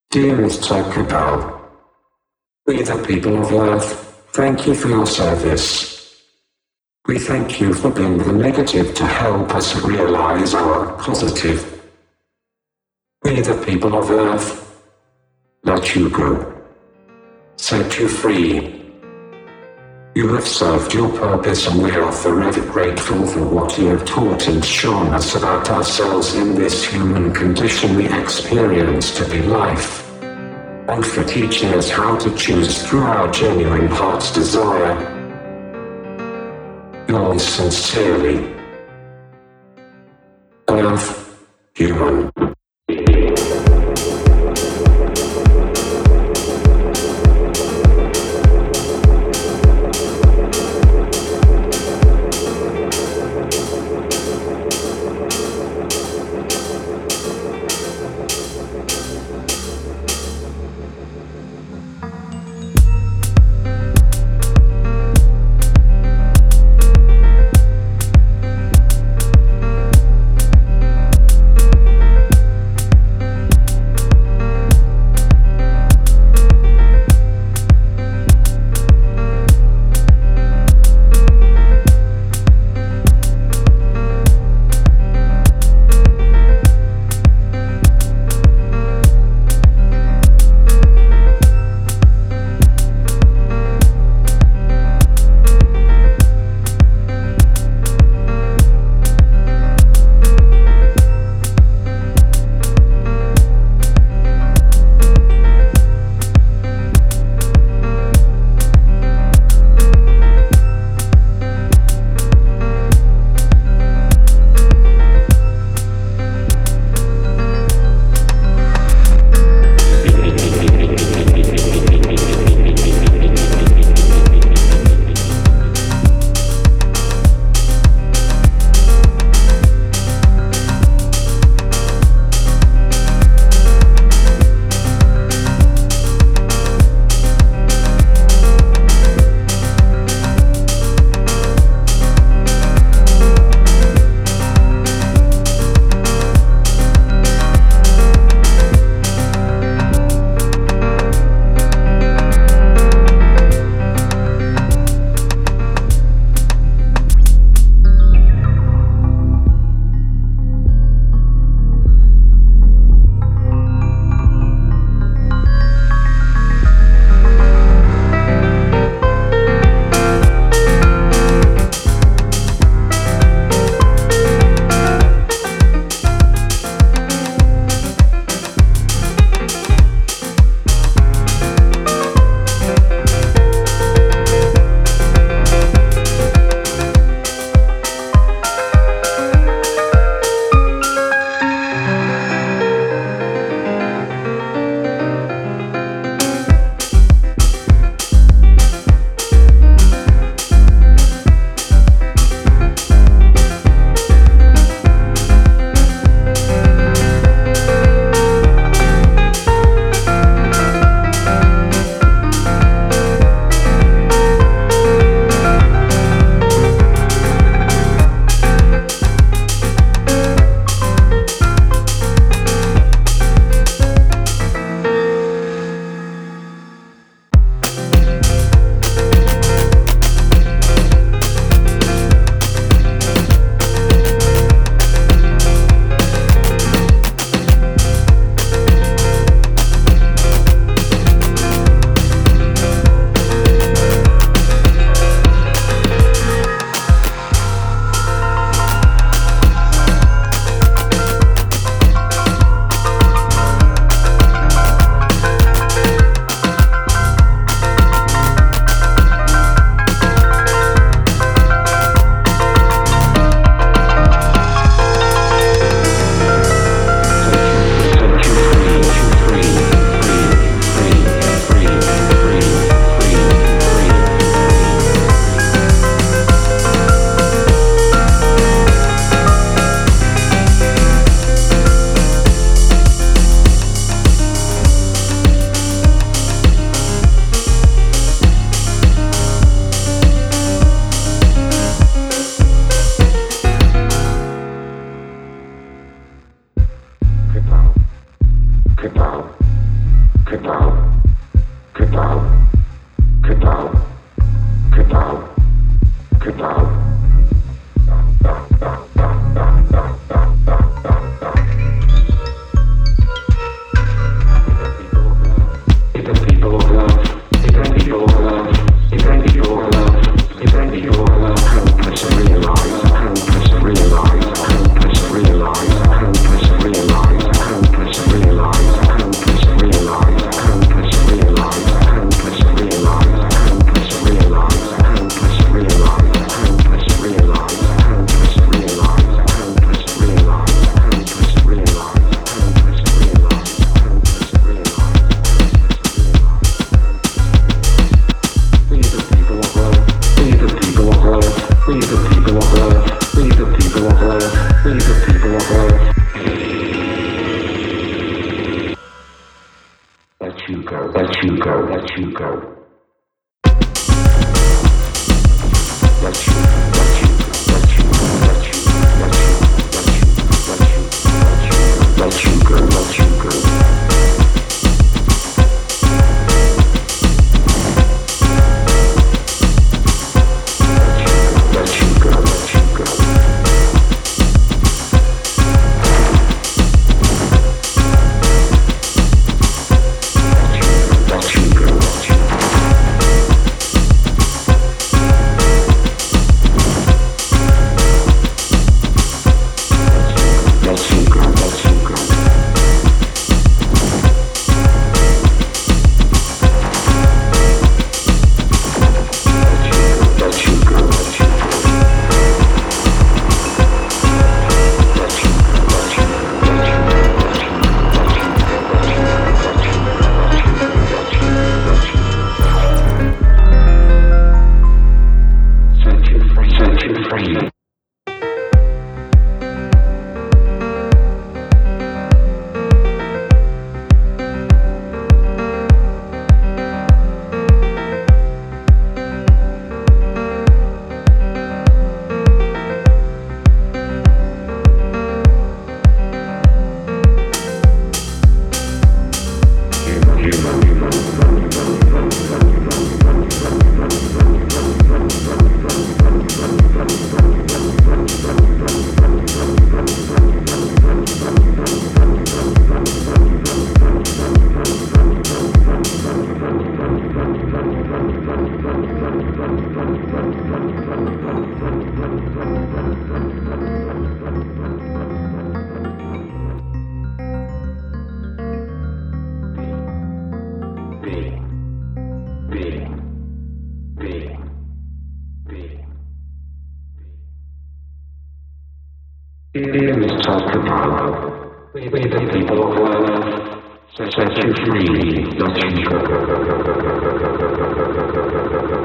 Dearest Takabal, we the people of Earth, thank you for your service. We thank you for being the negative to help us realize our positive. We the people of Earth, let you go. Set you free. You have served your purpose and we are forever grateful for what you have taught and shown us about ourselves in this human condition we experience to be life. And for teaching us how to choose through our genuine heart's desire. Yours sincerely, Earth, Human. Here is Talk We the people of Earth, set you free, let you go.